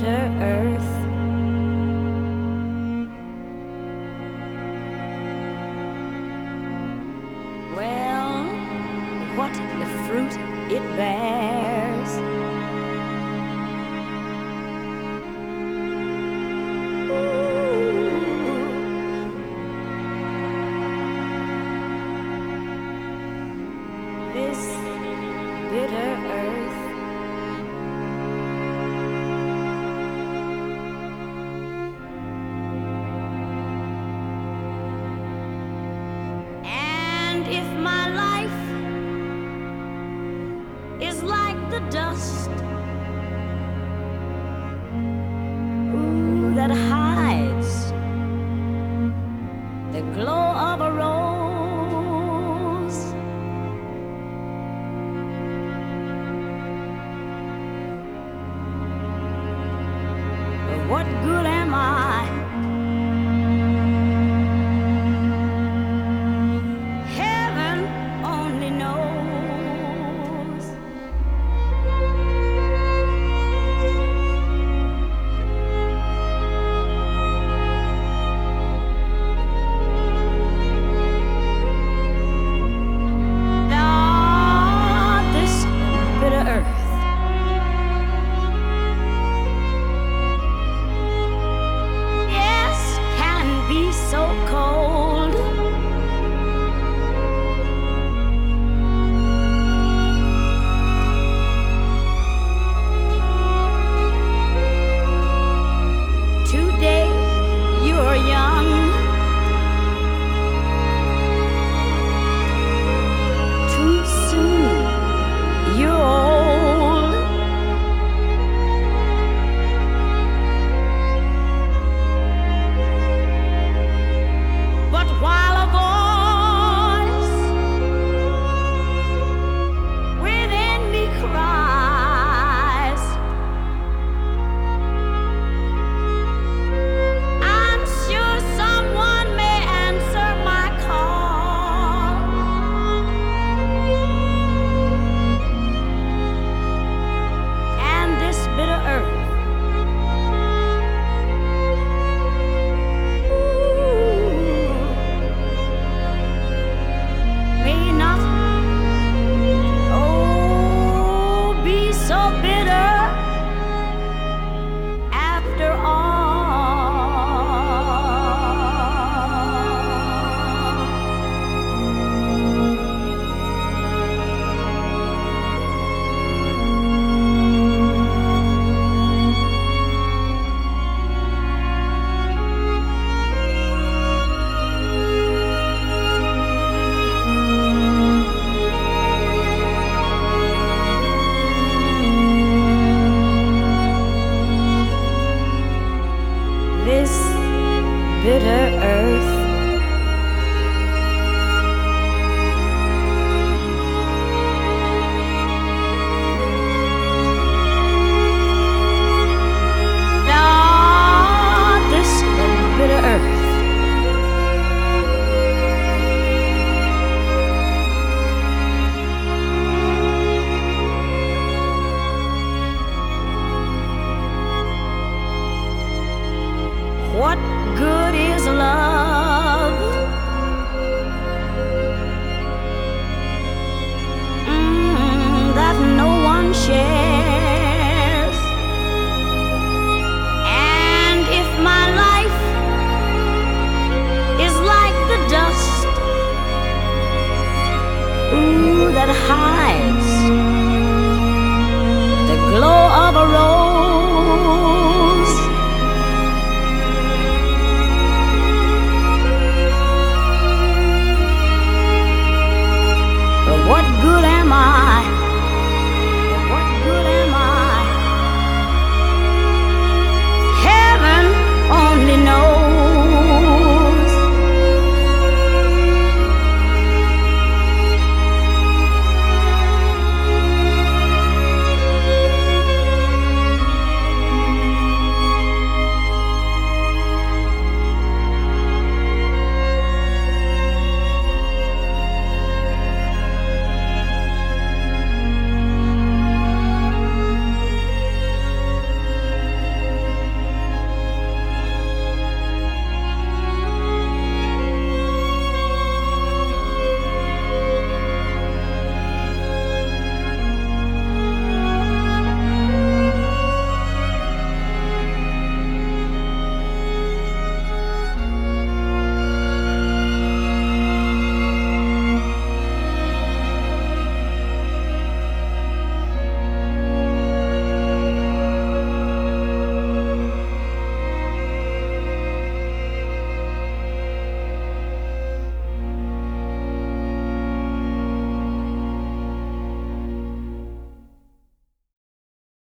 bitter earth. Well, what the fruit it bears? This bitter earth. And if my life is like the dust, ooh, that hides the glow of a rose, what good am I? Heaven only knows. Ah, this bitter earth. Be so cold. Today you're young, too soon you're old. But while a voice within me cries, I'm sure someone may answer my call. And this bitter earth so bitter after this bitter earth. Ah, this bitter earth. What good is love? That no one shares. And if my life is like the dust, ooh, that hides the glow of a rose,